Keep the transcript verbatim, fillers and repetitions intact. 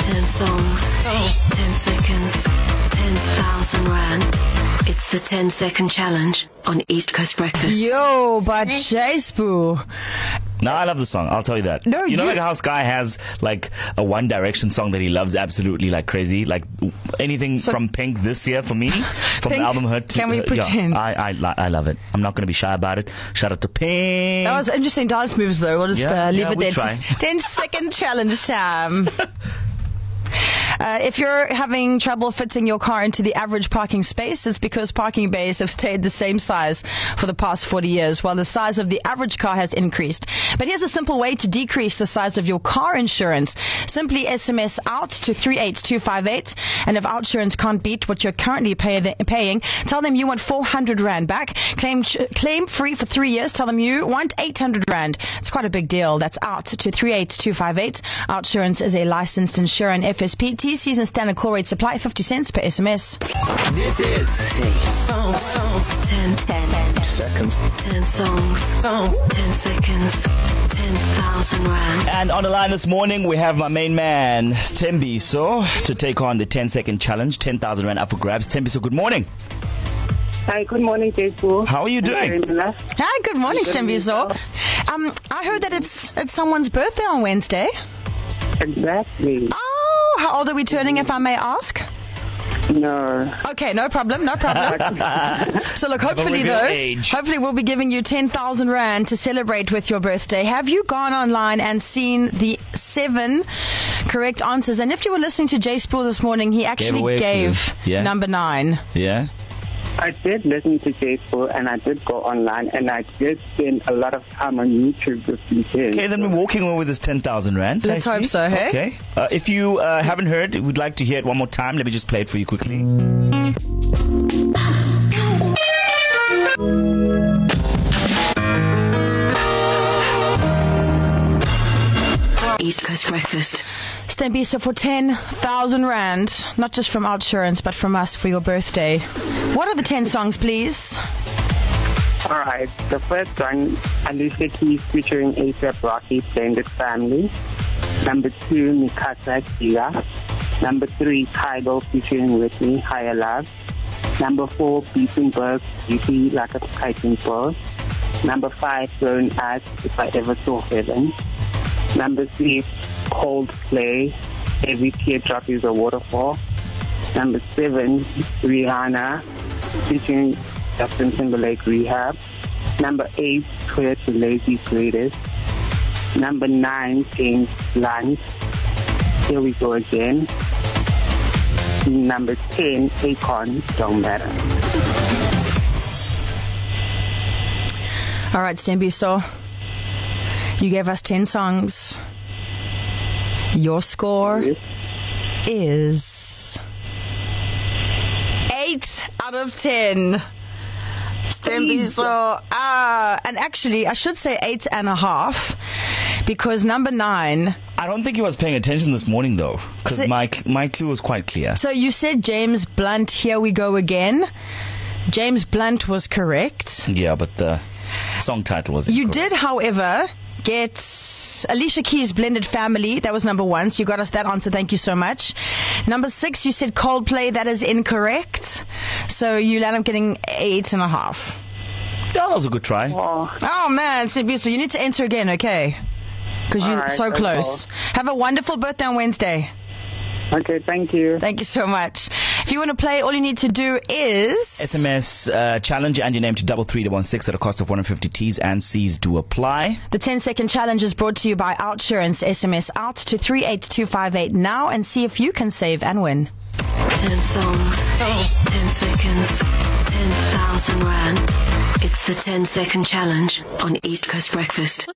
ten songs, ten seconds, ten thousand rand. It's the ten second challenge on East Coast Breakfast. Yo, but J-Spoo. No, I love the song. I'll tell you that. No, you know, you- like how Sky has like a One Direction song that he loves absolutely like crazy. Like anything So- from Pink this year for me, from Pink? the album Hurt. To, Can we uh, pretend? Yeah, I, I, li- I love it. I'm not going to be shy about it. Shout out to Pink. That was interesting dance moves, though. We'll just Yeah, uh, leave yeah, it we there. try. ten second challenge time. Uh, if you're having trouble fitting your car into the average parking space, it's because parking bays have stayed the same size for the past forty years, while the size of the average car has increased. But here's a simple way to decrease the size of your car insurance. Simply S M S out to three eight two five eight, and if OutSurance can't beat what you're currently pay, paying, tell them you want four hundred rand back. Claim claim free for three years. Tell them you want eight hundred rand. It's quite a big deal. That's out to three eight two five eight. OutSurance is a licensed insurer and F S P. T Cs and standard call rate supply fifty cents per S M S. This is Song, song, ten, ten seconds. ten songs, ten seconds, ten thousand rand. And on the line this morning, we have my main man, Thembiso, to take on the ten second challenge. ten thousand rand up for grabs. Thembiso, good morning. Hi, good morning, J-Spoo. How are you doing? Hi, good morning, Good Thembiso. Um, I heard that it's it's someone's birthday on Wednesday. Exactly. Oh, how old are we turning, if I may ask? No. Okay, no problem, no problem. So look, hopefully reveal though, age. hopefully we'll be giving you ten thousand rand to celebrate with your birthday. Have you gone online and seen the seven correct answers? And if you were listening to Jay Spool this morning, he actually away a gave clue. Yeah. number nine. Yeah? I did listen to J-Spoo and I did go online and I did spend a lot of time on YouTube this weekend. Okay, then we're walking away with this ten thousand rand. Let's I hope see. so, hey? Okay. Uh, if you uh, haven't heard, we'd like to hear it one more time. Let me just play it for you quickly. East Coast Breakfast. Stembisa for ten thousand rand, not just from OutSurance, but from us for your birthday. What are the ten songs, please? Alright, the first one, Alicia Keys featuring ASAP Rocky, Blended Family. Number two, Mikasa Gia. Number three, Kygo featuring Whitney, Higher Love. Number four, Beatenberg, Beauty Like a Kiting Bird. Number five, Grown As, If I Ever Saw Heaven. Number three, Coldplay, Every Teardrop is a Waterfall. Number seven, Rihanna, featuring Justin Timberlake, Rehab. Number eight, Twitter to Lazy Greatest. Number nine, James Blunt, Here We Go Again. Number ten, Akon, Don't Matter. All right, Stembisa, you gave us ten songs. Your score is eight out of ten. Stembisa, ah, and actually, I should say eight and a half, because number nine. I don't think he was paying attention this morning, though, because So- my, my clue was quite clear. So you said James Blunt, Here We Go Again. James Blunt was correct. Yeah, but the song title was You incorrect. did, however, get Alicia Keys' Blended Family. That was number one. So you got us that answer. Thank you so much. Number six, you said Coldplay. That is incorrect. So you land up getting eight and a half. Yeah, that was a good try. Oh, Oh, man. So you need to enter again, okay? Because you're All right, so no close. problem. Have a wonderful birthday on Wednesday. okay, thank you. Thank you so much. If you want to play, all you need to do is... S M S uh, challenge and your name to double three double one six at a cost of one hundred fifty. T's and C's do apply. The ten second challenge is brought to you by OutSurance. S M S out to three eight two five eight now and see if you can save and win. ten songs, ten seconds, ten thousand rand. It's the ten second challenge on East Coast Breakfast.